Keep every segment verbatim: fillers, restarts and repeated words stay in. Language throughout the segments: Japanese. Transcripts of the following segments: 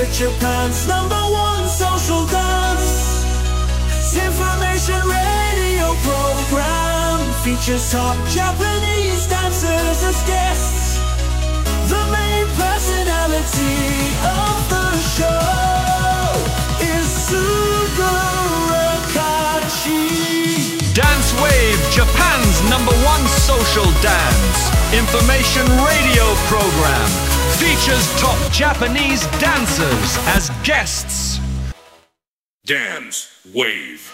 with Japan's number one social dance information radio program. Features top Japanese dancers as guests. The main personality of the show is Suguru Kachi. Dance Wave, Japan's number one social dance information radio program, features top Japanese dancers as guests. Dance Wave.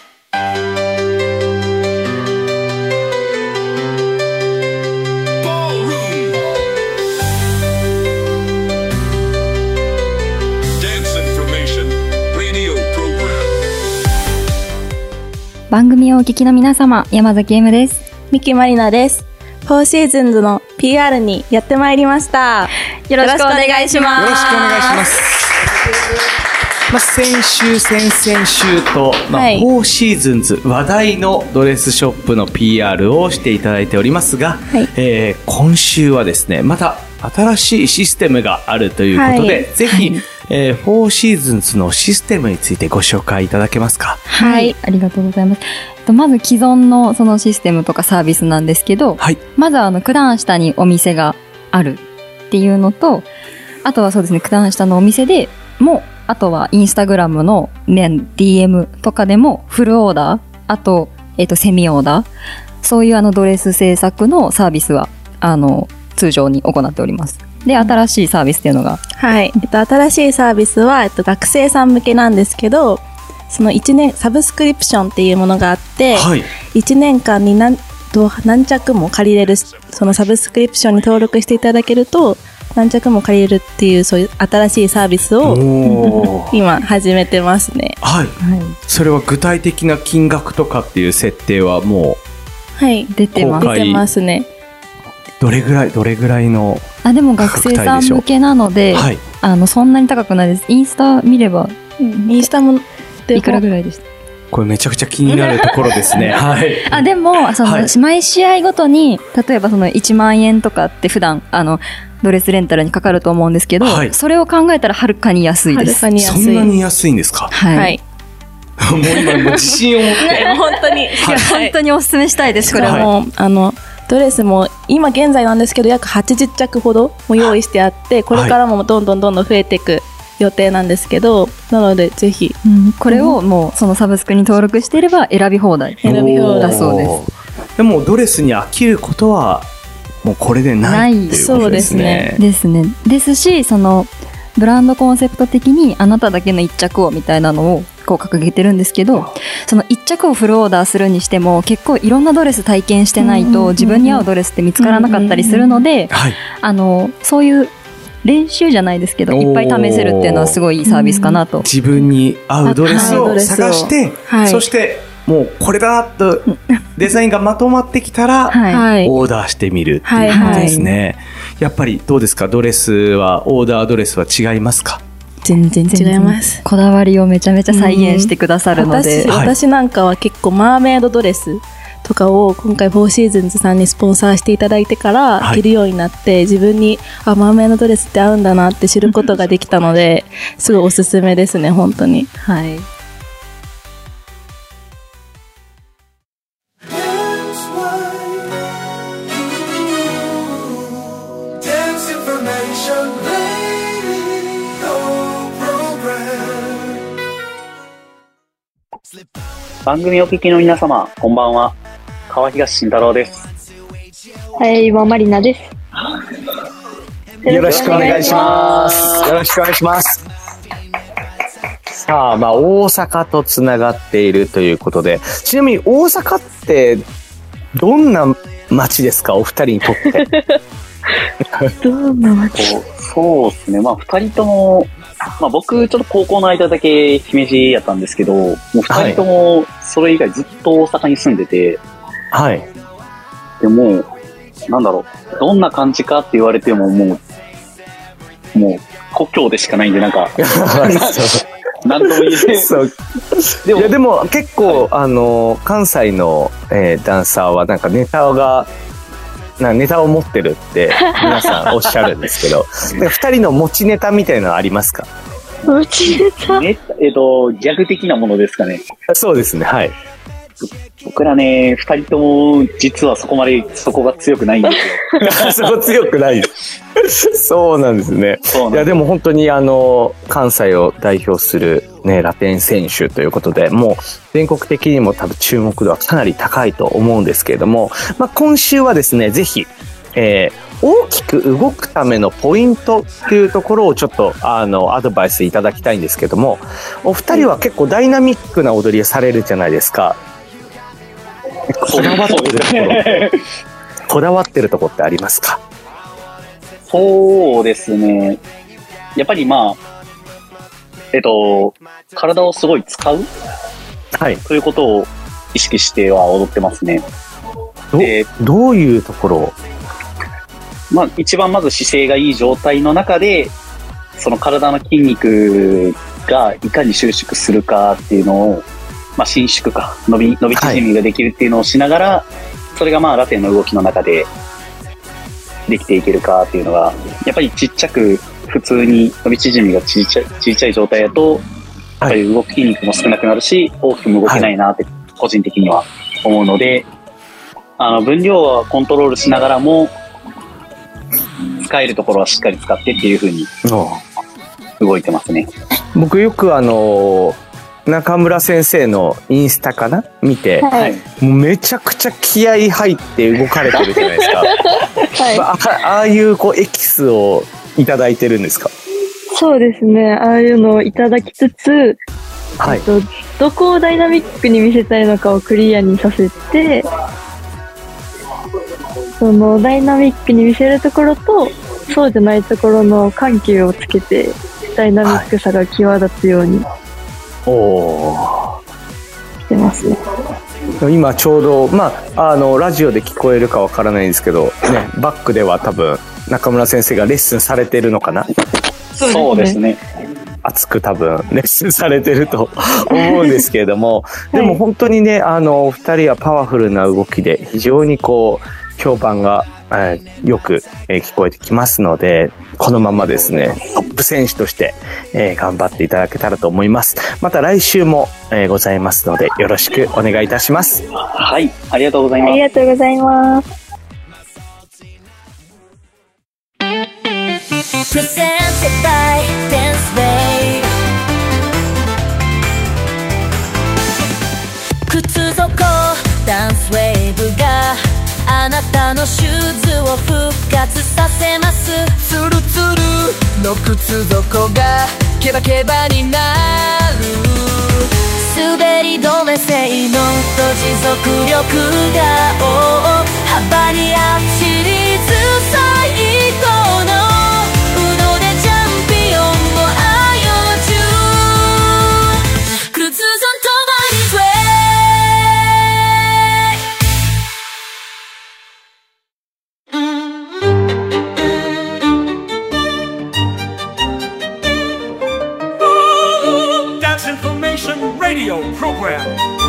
Ballroom. Dance information radio program. 番組をお聞きの皆様、山崎 M です。 三木まりなです。フォーシーズンズの ピーアール にやってまいりました。よろしくお願いします。 よろしくお願いします。まあ、先週、先々週と、まあはい、フォーシーズンズ話題のドレスショップの ピーアール をしていただいておりますが、はい、えー、今週はですね、また新しいシステムがあるということで、はい、ぜひ、はい、えー、フォーシーズンズのシステムについてご紹介いただけますか？ はい、ありがとうございます。まず既存のそのシステムとかサービスなんですけど、はい、まずはあの九段下にお店があるっていうのと、あとはそうですね、九段下のお店でも、あとはインスタグラムの、ね、ディーエム とかでもフルオーダー、あと、えっと、セミオーダー、そういうあのドレス制作のサービスは、あの、通常に行っております。で、新しいサービスっていうのが。 はい。えっと、新しいサービスは、えっと、学生さん向けなんですけど、そのいちねん、サブスクリプションっていうものがあって、はい、いちねんかんに何、何着も借りれる、そのサブスクリプションに登録していただけると、何着も借りれるっていう、そういう新しいサービスを今始めてますね。 はい。はい、それは具体的な金額とかっていう設定はもう、はい、出てます。出てますね。 どれぐらい、どれぐらいのあ、でも学生さん向けなので、はい、あの、そんなに高くないです。インスタ見れば、 うん、インスタも、 いくらぐらいでした？ これめちゃくちゃ気になるところですね。はい。 あ、でも、その、はい、毎試合ごとに、例えばそのいちまんえんとかって普段、あの、ドレスレンタルにかかると思うんですけど、はい、それを考えたらはるかに安いです。はるかに安い。そんなに安いんですか？ はい。はい、 もう今、もう自信を持って。 本当に。いや、 本当にお勧めしたいです、これは。 もう、あの、ドレスも今現在なんですけど、約はちじゅっちゃくほども用意してあって、これからもどんどんどんどん増えていく予定なんですけど、なのでぜひ、 うん、これをもうそのサブスクに登録していれば選び放題選び放題だそうです。 でもドレスに飽きることはもうこれでないっていうことですね。 ですね。ですし、そのブランドコンセプト的にあなただけの一着をみたいなのをこう掲げてるんですけど、その一着をフルオーダーするにしても結構いろんなドレス体験してないと自分に合うドレスって見つからなかったりするので、あのそういう練習じゃないですけどいっぱい試せるっていうのはすごいいいサービスかなと。 自分に合うドレスを探して、はい、そしてもうこれだとデザインがまとまってきたら、はい、オーダーしてみるっていうことですね、はいはい、やっぱりどうですか、ドレスはオーダードレスは違いますか？ 全然違います。 こだわりをめちゃめちゃ再現してくださるので、 私、私なんかは結構マーメイドドレスとかを今回フォーシーズンズさんにスポンサーしていただいてから着るようになって、はい、自分にあマーメイドドレスって合うんだなって知ることができたのですごいおすすめですね、本当に。 はい。 番組お聞きの皆様、こんばんは。川東慎太郎です。 はい、今まりなです。 よろしくお願いします。よろしくお願いします。さあ、まあ大阪とつながっているということで、ちなみに大阪ってどんな街ですか、お二人にとって？ どんな街？ そうですね。まあ二人とも。まあ僕ちょっと高校の間だけ姫路やったんですけど、もう二人ともそれ以外ずっと大阪に住んでて、はい。でもなんだろう、どんな感じかって言われてももうもう故郷でしかないんでなんかなんとも言えない。そう。でもいやでも結構、はい、あの関西の、えー、ダンサーはなんかネタがなネタを持ってるって皆さんおっしゃるんですけど、ふたりの持ちネタみたいなのありますか？ 持ちネタ。 ね、えっと、ギャグ的なものですかね。 そうですね、はい。 僕らね、二人とも実はそこまでそこが強くないんですよ。 そこ強くない。そうなんですね。いやでも本当にあの関西を代表するねラテン選手ということで、もう全国的にも多分注目度はかなり高いと思うんですけれども、まあ今週はですねぜひ、えー、大きく動くためのポイントっていうところをちょっとあのアドバイスいただきたいんですけども、お二人は結構ダイナミックな踊りをされるじゃないですか。こだわってるところ、こだわってるところってありますか？ そうですね。やっぱりまあ、えっと、体をすごい使う、 はい、 ということを意識しては踊ってますね。 で、どういうところを？ まあ、一番まず姿勢がいい状態の中で、その体の筋肉がいかに収縮するかっていうのを、まあ、伸縮か伸び伸び縮みができるっていうのをしながら、はい、それがまあラテンの動きの中でできていけるかっていうのがやっぱりちっちゃく普通に伸び縮みがちっちゃいちっちゃい状態だとやっぱり動く筋肉も少なくなるし、はい、大きくも動けないなって個人的には思うので、あの分量はコントロールしながらも使えるところはしっかり使ってっていう風に動いてますね。 僕よくあのー中村先生のインスタかな見て、はい、もうめちゃくちゃ気合い入って動かれてるじゃないですか、はい、あ, ああいうこうエキスをいただいてるんですか？ そうですね、ああいうのをいただきつつ、はい、えっと、どこをダイナミックに見せたいのかをクリアにさせて、そのダイナミックに見せるところとそうじゃないところの緩急をつけてダイナミックさが際立つように、はい、 おしてますね。 今ちょうど、まあ、あのラジオで聞こえるかわからないんですけど、ね、バックでは多分中村先生がレッスンされてるのかな。 そうですね。 熱く多分レッスンされてると思うんですけれども、はい、でも本当にね、あのお二人はパワフルな動きで非常にこう評判が、えー、よく、えー、聞こえてきますので、このままですねトップ選手として、えー、頑張っていただけたらと思います。また来週も、えー、ございますのでよろしくお願いいたします。 はい、ありがとうございます。 ありがとうございます。 Presented by Dancewave 靴底ダンスウェーブがあなたのシューズを復活させます。ツルツルの靴底がケバケバになる。滑り止め性能と持続力がお幅に合うシリーズ最高の宇野でチャンピオンも愛用中。クルーズゾントマニズウェイ。 Radio program.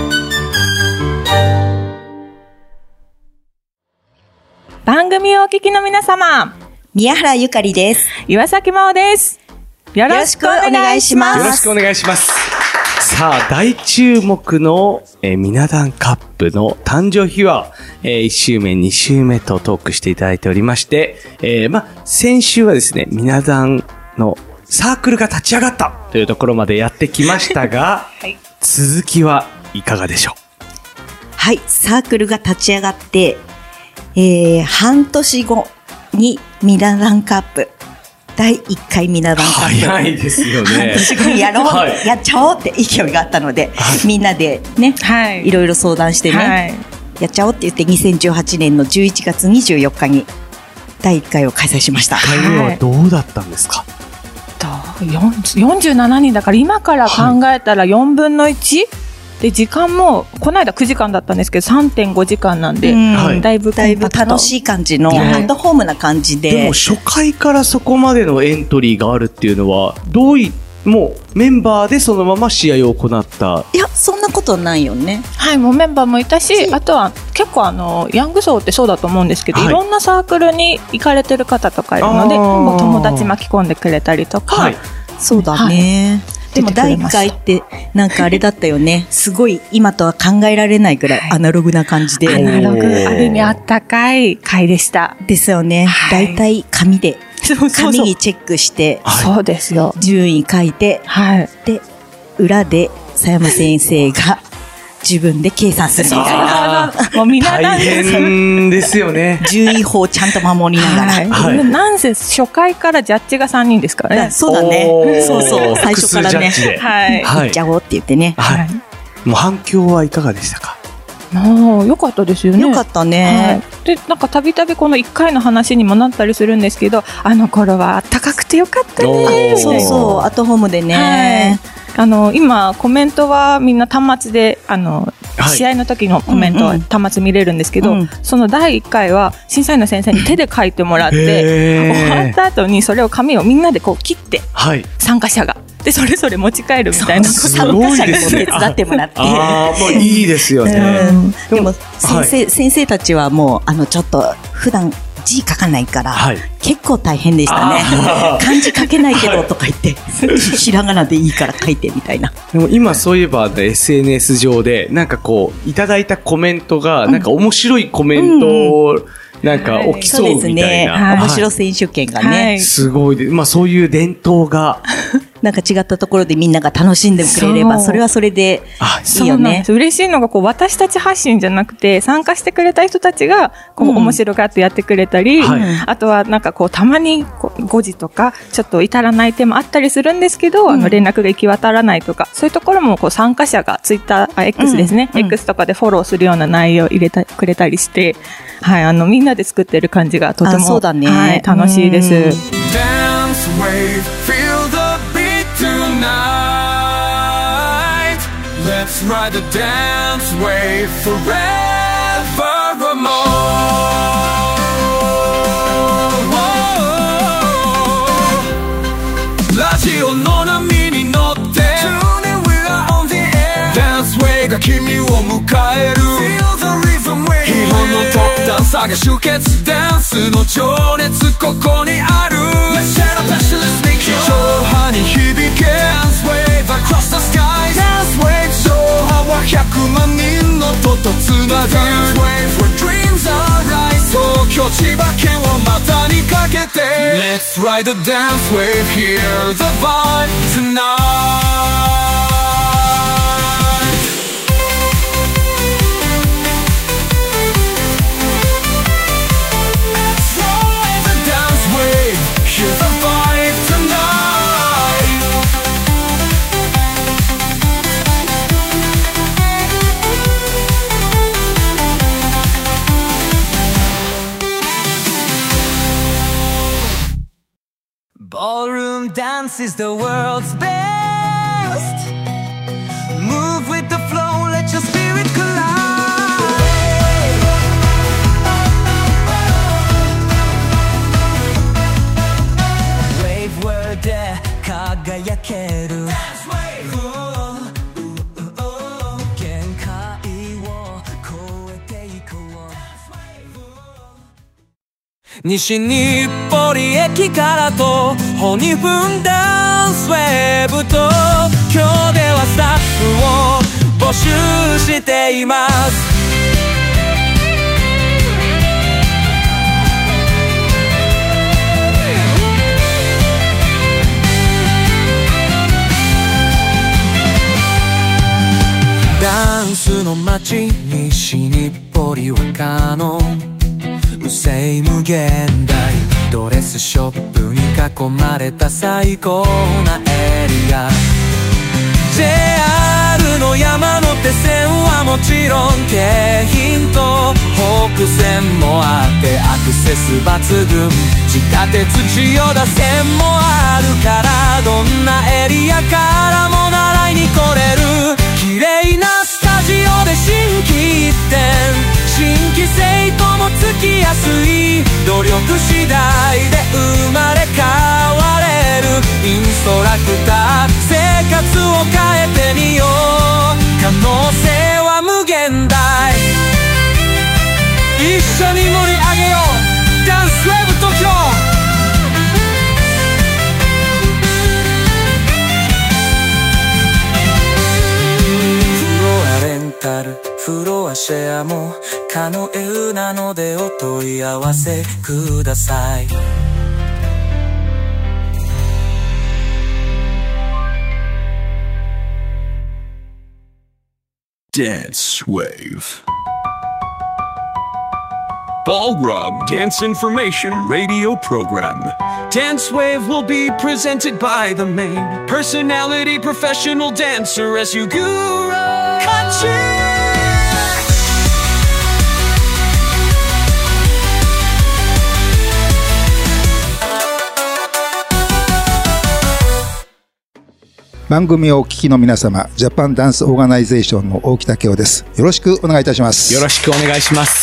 番組をお聞きの皆様、 宮原ゆかりです。 岩崎真央です。よろしくお願いします。 よろしくお願いします。さあ、大注目の、えー、みなだんカップの誕生秘話、えー、いち週目、に週目とトークしていただいておりまして、えー、ま、先週はですね、みなだんのサークルが立ち上がったというところまでやってきましたが、はい、続きはいかがでしょう？ はい、サークルが立ち上がって、えー、半年後にミラダンカップだいいっかいミラダンカップ早いですよね。 半年後にやろう、はい、やっちゃおうって勢いがあったので、はい、みんなでね、はい、いろいろ相談してね、はい、やっちゃおうって言ってにせんじゅうはちねんのじゅういちがつにじゅうよっかにだいいっかいを開催しました。いっかいめはどうだったんですか？ よんじゅうななにんだから今から考えたらよんぶんのいち、はい、で時間もこの間くじかんだったんですけど さんてんごじかんなんで、うん、だいぶだいぶ楽しい感じの、はい、アットホームな感じで。 でも初回からそこまでのエントリーがあるっていうのはどういもうメンバーでそのまま試合を行った？ いや、そんなことないよね。 はい、もうメンバーもいたし、あとは結構あのヤング層ってそうだと思うんですけど、はい、いろんなサークルに行かれてる方とかいるので、もう友達巻き込んでくれたりとか、はい、 そうだね。はい、でもだいいっかいってなんかあれだったよね。すごい今とは考えられないぐらいアナログな感じで。 アナログ、ある意味あったかい回でした。 ですよね。だいたい紙で、紙にチェックして、 そうですよ。 順位書いて、はい、で、裏で佐山先生が自分で計算するみたいな。 もうみんな大変ですよね。 順位法をちゃんと守りながら。 はいはい、なんせ初回からジャッジがさんにんですからね。 そうだね。そうそう。最初からね。 はい。 行っちゃおうって言ってね。 はい。もう反響はいかがでしたか？ もう良かったですよね。 良かったね。 はい、で、なんかたびたびこのいっかいの話にもなったりするんですけど、あの頃は暖かくて良かったね。 そうそう、アットホームでね。 はいあの今コメントはみんな端末であの、はい、試合の時のコメントは端末見れるんですけど、うんうん、そのだいいっかいは審査員の先生に手で書いてもらって終わった後にそれを紙をみんなでこう切って、はい、参加者がでそれぞれ持ち帰るみたいな参加者にも手伝ってもらってああもういいですよね、 うん、でも先生、はい、先生たちはもうあのちょっと普段字書かないから、はい、結構大変でしたね。漢字書けないけどとか言って、はい、ひらがなでいいから書いてみたいな。 でも今そういえば エスエヌエス 上でなんかこういただいたコメントがなんか面白いコメントを、うんうんなんか起きそうみたいな、 はいね、面白選手権がね、はい、 すごいで、まあそういう伝統がなんか違ったところでみんなが楽しんでくれればそれはそれでいいよね。 嬉しいのがこう私たち発信じゃなくて参加してくれた人たちがこう面白がってやってくれたり、うん、あとはなんかこうたまにこう誤字とかちょっと至らない点もあったりするんですけど、うん、あの連絡が行き渡らないとかそういうところもこう参加者がツイッター、あ X ですね、うん、X とかでフォローするような内容を入れてくれたりして、はい、あのみんなで作ってる感じがとても、 そうだね、 はい、楽しいです。 Let's ride the dance wave forevermore. Radio の波に乗って Tuning we are on the air Dance wave が君を迎える Feel the rhythm wave 日本のトップダンサーが集結ダンスの情熱ここにある Let's share a passionless make it 超波に響け Dance wave across the skies Dance wave 昭和はひゃくまん人のととつなぐ Dance wave where dreams are rise 東京千葉県を股にかけて Let's ride the dance wave Hear the vibe tonight Ballroom dance is the world's best. Move with the flow, let your spirit collide. Wave world で輝ける。限界を超えていこう。 西日暮里駅から徒歩にふんダンスウェーブと今日ではスタッフを募集していますダンスの街西日暮里は可能無声無限大ドレスショップに囲まれた最高なエリア ジェイアール の山手線はもちろん京浜と北線もあってアクセス抜群地下鉄千代田線もあるからどんなエリアからも習いに来れる綺麗なスタジオで心機一転新規生ともつきやすい努力次第で生まれ変われるインストラクター生活を変えてみよう可能性は無限大一緒に盛り上げようダンスウェブ東京はシェアも可能なのでお問い合わせください。 Dance Wave Ballroom Dance Information Radio Program. Dance Wave will be presented by the main personality professional dancer as Yugura Kachi. 番組をお聞きの皆様、ジャパンダンスオーガナイゼーションの大木武雄です。よろしくお願いいたします。 よろしくお願いします。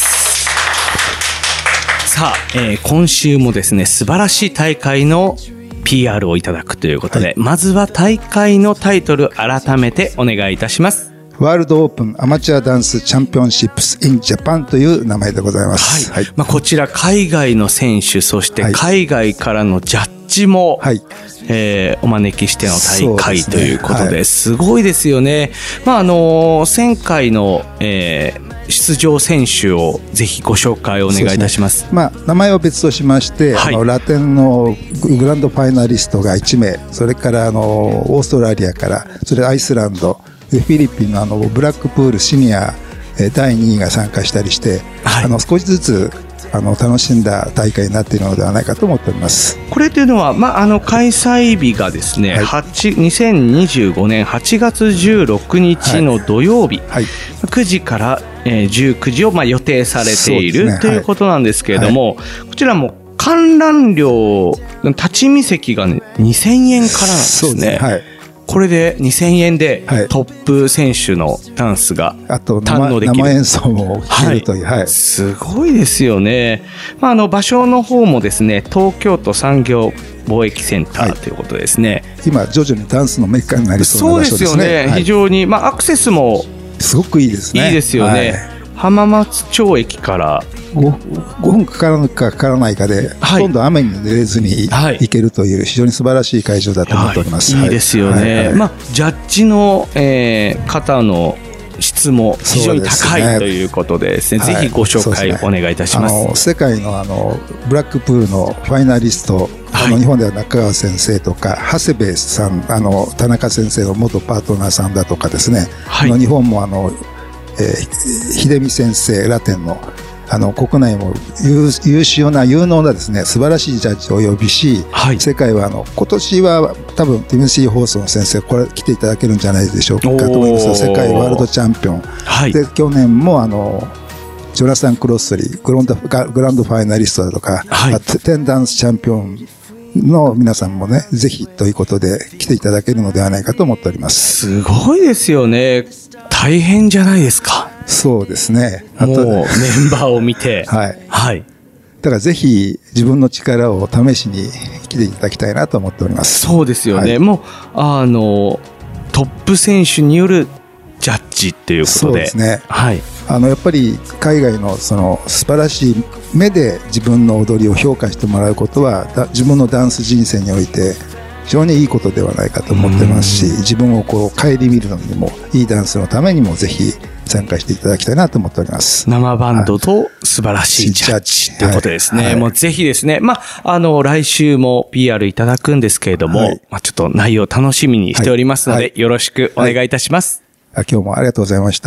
さあ、えー、今週もですね、素晴らしい大会の ピーアール をいただくということで、はい、まずは大会のタイトル改めてお願いいたします。 ワールドオープンアマチュアダンスチャンピオンシップス in Japan という名前でございます。 はい。はい、まあ、こちら海外の選手、そして海外からのジャッジも、はい、えー、お招きしての大会ということで、すね、はい、すごいですよね。まあ、あのー、前回の、えー、出場選手をぜひご紹介お願いいたします。 まあ、名前は別としまして、はい、あのラテンのグランドファイナリストがいち名、それからあのオーストラリアから、それアイスランド、フィリピンのあのブラックプールシニアだいにいが参加したりして、はい、あの少しずつあの楽しんだ大会になっているのではないかと思っております。 これというのは、まあ、あの開催日がですね、はい、にせんにじゅうごねんはちがつじゅうろくにちの土曜日、はいはい、くじからじゅうくじをまあ予定されている、ね、ということなんですけれども、はい、こちらも観覧料立ち見席が、ね、にせんえんからなんですね。そうですね、はい、これでにせんえんでトップ選手のダンスが堪能できる。 生演奏も聴けるという、はいはい、 すごいですよね。まあ、あの場所の方もですね、東京都産業貿易センターということですね。はい、 今徐々にダンスのメッカになりそうな場所ですね。 そうですよね。はい、非常に、まあ、アクセスもすごくいいですね。 いいですよね。はい、浜松町駅からご, ごふんかかるかかからないかで、はい、ほとんど雨に濡れずに行けるという非常に素晴らしい会場だと思っております。 はい、いいですよね。はいはい、まあ、ジャッジの、えー、方の質も非常に高い、ね、ということでですね、ぜひご紹介お願いいたします。 はい、あの世界のあのブラックプールのファイナリスト、はい、あの日本では中川先生とか長谷部さん、あの田中先生の元パートナーさんだとかですね、はい、あの日本もあの、えー、秀美先生ラテンのあの国内も 優, 優秀な有能なですね素晴らしいジャッジをお呼びし、はい、世界はあの今年は多分ティムシー・ホーソン先生これ来ていただけるんじゃないでしょうかと思います。世界ワールドチャンピオン、はい、で去年もあのジョナサン・クロッスリーグランド、グランドファイナリストだとか、はい、テンダンスチャンピオンの皆さんもねぜひということで来ていただけるのではないかと思っております。 すごいですよね。大変じゃないですか。 そうですね。 あともうメンバーを見てはい、はい、だからぜひ自分の力を試しに来ていただきたいなと思っております。 そうですよね、はい、もうあのトップ選手によるジャッジっていうことで。 そうですね、はい、あのやっぱり海外のその素晴らしい目で自分の踊りを評価してもらうことは自分のダンス人生において非常にいいことではないかと思ってますし、自分をこう顧みるのにもいいダンスのためにもぜひ参加していただきたいなと思っております。 生バンドと素晴らしいジャッジということですね。はいはい、もうぜひですね、まあ、あの、来週も ピーアール いただくんですけれども、はい、まあ、ちょっと内容楽しみにしておりますので、はいはい、よろしくお願いいたします。 はい、今日もありがとうございました。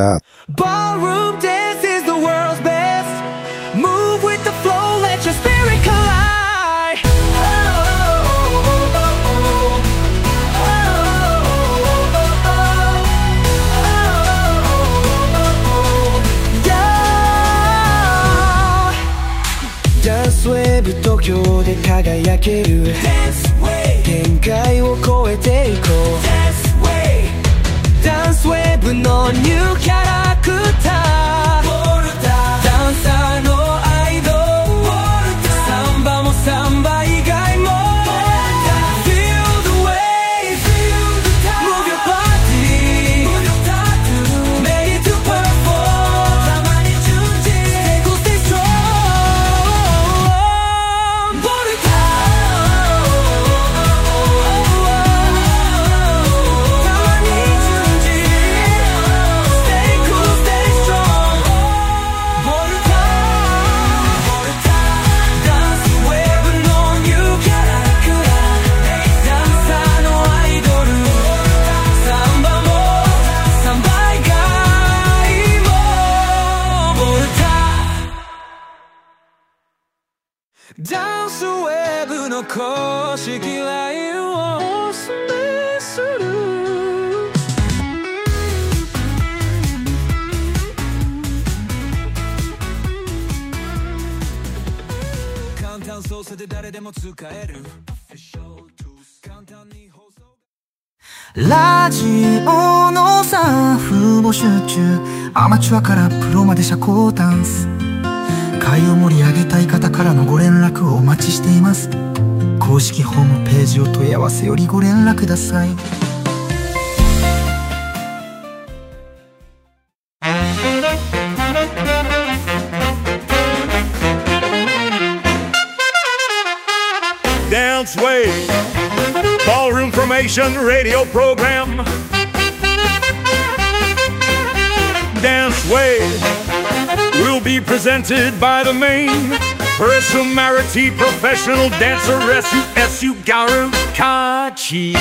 東京で輝ける限界を超えていこうダンスウェーブのニューキャラクターダンサーのアイドルサンバもサンバ以外も Feel the wave Move your body Ready to perform たまに順次 Stay cool, stay strong Boruta 少し嫌いをおすすめする簡単操作で誰でも使えるラジオのスタッフ募集中アマチュアからプロまで社交ダンス会を盛り上げたい方からのご連絡をお待ちしています公式ホームページを問い合わせよりご連絡ください Dance Wave Ballroom Formation Radio Program Dance Wave will be presented by the main Personality Professional Dancer S U S U Garu Kachi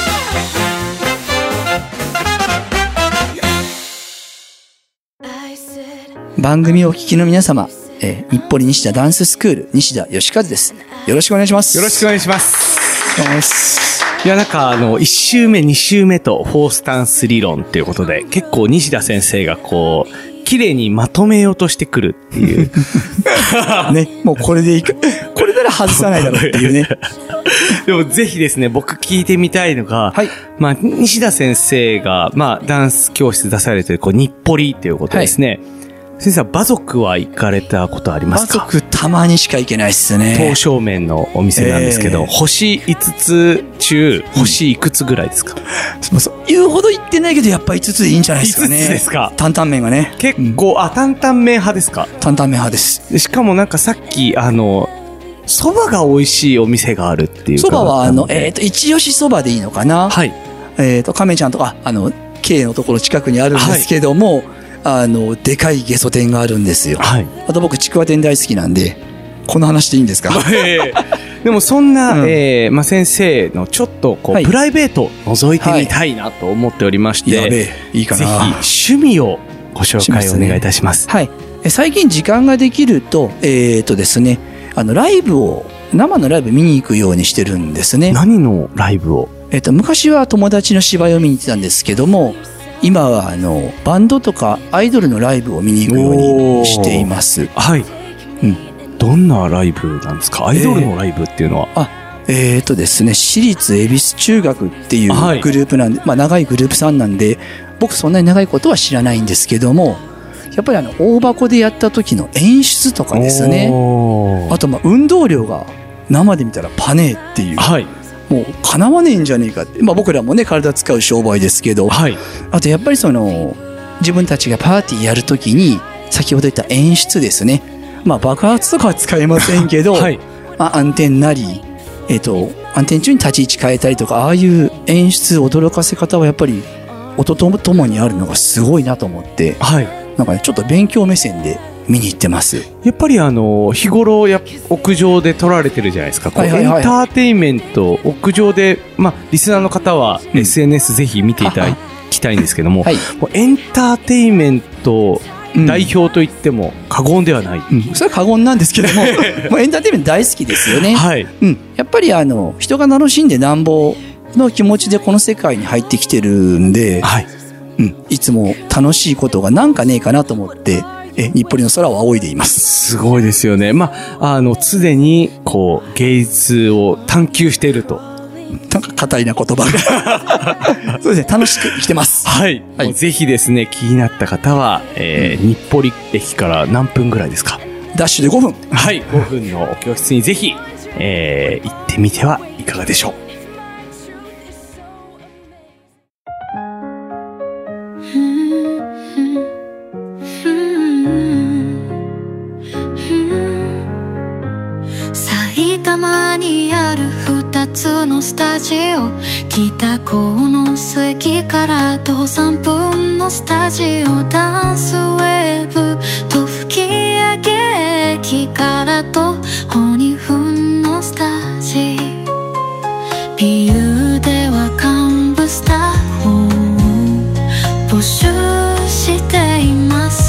番組をお聞きの皆様、えー、日暮里西田ダンススクール西田義和です。よろしくお願いします。 よろしくお願いします。いや、なんかあの、いち週目、に週目とフォースタンス理論っていうことで、結構西田先生がこう、綺麗にまとめようとしてくるっていう。 ね、もうこれでいく。これなら外さないだろうっていうね。 でもぜひですね、僕聞いてみたいのが、はい、まあ、西田先生が、まあ、ダンス教室出されてる、こう、日暮里っていうことですね。はい、先生は馬族は行かれたことありますか？ 馬族たまにしか行けないっすね。 東正面のお店なんですけど、えー、星いつつ中、星いくつぐらいですか？ うん、そう言うほど行ってないけど、やっぱいつつでいいんじゃないですかね。 いつつですか？ 担々麺がね。 結構、うん、あ、担々麺派ですか？ 担々麺派です。 でしかもなんかさっき、あの、蕎麦が美味しいお店があるっていうか。 蕎麦は、あの、えっと、一押し蕎麦でいいのかな？はい。えっと、亀ちゃんとか、あの、K のところ近くにあるんですけども、はい、あの、でかいゲソ店があるんですよ。はい。あと僕、ちくわ店大好きなんで、この話でいいんですか？ えー、でもそんな、うん、えー、まあ、先生のちょっとこう、はい、プライベートを覗いてみたいなと思っておりまして、はい、 やべえ、いいかな。 ぜひ、趣味をご紹介お願いいたします。 はい。最近時間ができると、えっとですね、あの、ライブを、生のライブ見に行くようにしてるんですね。 何のライブを？ えっと、昔は友達の芝居を見に行ってたんですけども、今はあのバンドとかアイドルのライブを見に行くようにしています。 はい。うん。どんなライブなんですか？アイドルのライブっていうのは？ えー、あ、えっとですね、私立恵比寿中学っていうグループなんで、はい、まあ長いグループさんなんで、僕そんなに長いことは知らないんですけども、やっぱりあの大箱でやった時の演出とかですね。あとまあ運動量が生で見たらパネーっていう。はい。もう叶わねえんじゃねえかって。まあ僕らもね、体使う商売ですけど。はい。あとやっぱりその、自分たちがパーティーやるときに、先ほど言った演出ですね。まあ爆発とかは使えませんけど、はい。まあアンテンなり、えっと、アンテン中に立ち位置変えたりとか、ああいう演出、驚かせ方はやっぱり、音とともにあるのがすごいなと思って、はい。なんかね、ちょっと勉強目線で、見に行ってます。 やっぱりあの日頃や屋上で撮られてるじゃないですか。こうエンターテインメント屋上で、まあリスナーの方は エスエヌエス ぜひ見ていただきたいんですけども、はい、もうエンターテインメント代表と言っても過言ではない。 うんうん、それは過言なんですけども、もうエンターテインメント大好きですよね。はい。うん。やっぱりあの人が楽しんでなんぼの気持ちでこの世界に入ってきてるんで、はい。うん。いつも楽しいことがなんかねえかなと思って。え、日暮里の空を仰いでいます。 すごいですよね。まあ、あの、常に、こう、芸術を探求していると。 なんか、硬いな言葉が。そうですね、楽しく生きてます。 はい。はい、ぜひですね、気になった方は、えー、うん、日暮里駅から何分ぐらいですか？ ダッシュでごふん。 はい、ごふんのお教室にぜひ、えー、行ってみてはいかがでしょう。 にある二つのスタジオ北鴻巣駅から徒歩さんぷんのスタジオダンスウェーブと吹き上げ駅から徒歩にふんのスタジオビューでは幹部スタッフを募集しています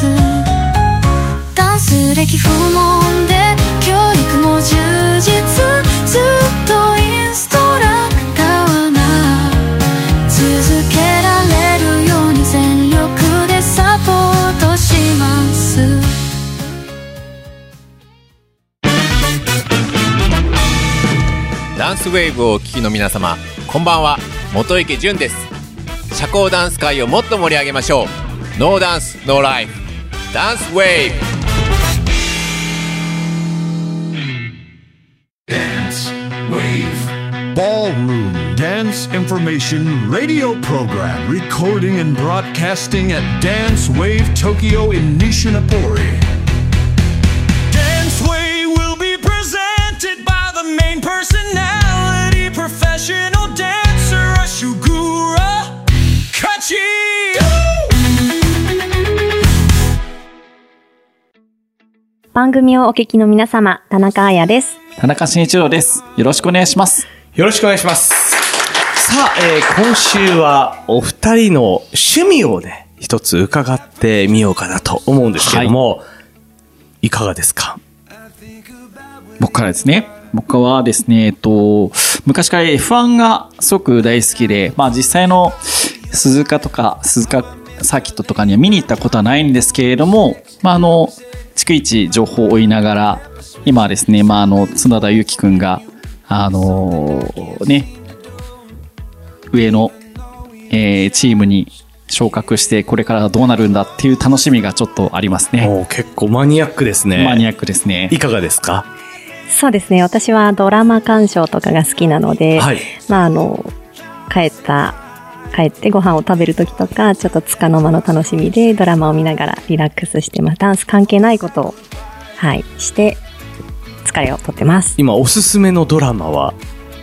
ダンス歴不問で教育も充実ずっとスウェーブをお聞きの皆様、こんばんは。元池潤です。社交ダンス界をもっと盛り上げましょう。ノーダンスノーライフ、ダンスウェーブ。 Dance Wave Ballroom Dance Information Radio Program, recording and broadcasting at Dance Wave Tokyo in Nishinapori. Dance Wave will be presented by the main personality, professional dancer Ashugura Kachi. 番組をお聞きの皆様、田中彩です。 田中慎一郎です。よろしくお願いします。 よろしくお願いします。さあ、えー、今週はお二人の趣味をね、一つ伺ってみようかなと思うんですけども、はい、いかがですか？ 僕からですね。僕はですね、えっと、昔から エフワン がすごく大好きで、まあ実際の鈴鹿とか、鈴鹿サーキットとかには見に行ったことはないんですけれども、まああの、逐一情報を追いながら、今はですね、まああの、角田祐希くんが、あのー、ね、上の、えー、チームに昇格して、これからどうなるんだっていう楽しみがちょっとありますね。 おー、結構マニアックですね。 マニアックですね。 いかがですか？ そうですね。私はドラマ鑑賞とかが好きなので、はい、まああの、帰った、帰ってご飯を食べるときとか、ちょっとつかの間の楽しみでドラマを見ながらリラックスして、まあダンス関係ないことを、はい、して、疲れを取ってます。 今おすすめのドラマは？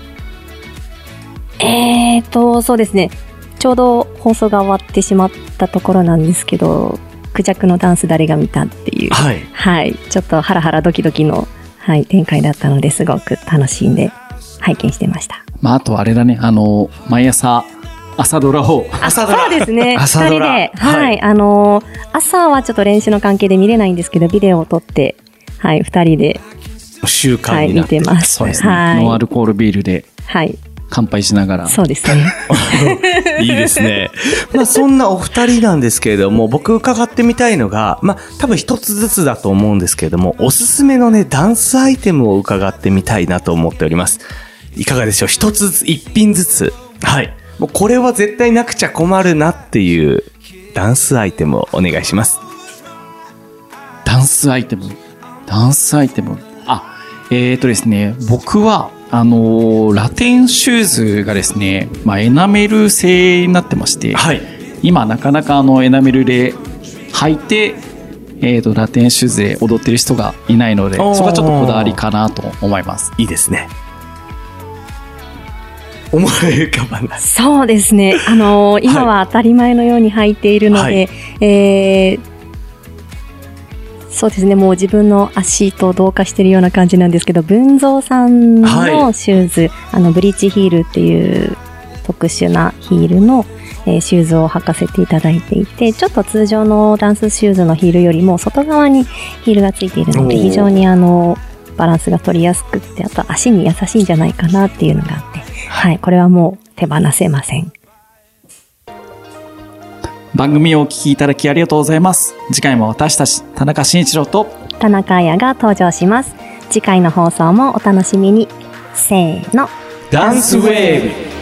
えーと、そうですね。ちょうど放送が終わってしまったところなんですけど、クジャクのダンス誰が見たっていう、はい、はい、ちょっとハラハラドキドキの、はい、展開だったので、すごく楽しんで拝見してました。 まああとあれだね、あの毎朝朝ドラを朝ドラそうですね。ふたりで、はい、はい、あの朝はちょっと練習の関係で見れないんですけど、ビデオを撮って、はい、ふたりで習慣になって、 はい、見てます。 そうですね、はい、ノンアルコールビールで乾杯しながら、 そうですね。 いいですね。まあそんなお二人なんですけれども、僕伺ってみたいのが、まあ多分一つずつだと思うんですけれども、おすすめのねダンスアイテムを伺ってみたいなと思っております。いかがでしょう？一つずつ、一品ずつ、はい、もうこれは絶対なくちゃ困るなっていうダンスアイテムをお願いします。 ダンスアイテム、ダンスアイテム。あ、えーとですね、僕はあのー、ラテンシューズがですね、まあ、エナメル製になってまして、はい、今なかなかあのエナメルで履いて、えーと、ラテンシューズで踊ってる人がいないので、そこはちょっとこだわりかなと思います。 いいですね。思い浮かばない。 そうですね。あのー、今は当たり前のように履いているので、はい、えーそうですね、もう自分の足と同化しているような感じなんですけど、文蔵さんのシューズ、はい、あのブリッジヒールっていう特殊なヒールの、えー、シューズを履かせていただいていて、ちょっと通常のダンスシューズのヒールよりも外側にヒールがついているので、非常にあのバランスが取りやすくって、あと足に優しいんじゃないかなっていうのがあって、はい、これはもう手放せません。 番組をお聞きいただきありがとうございます。次回も私たち田中慎一郎と田中彩が登場します。次回の放送もお楽しみに。せーの、 ダンスウェーブ。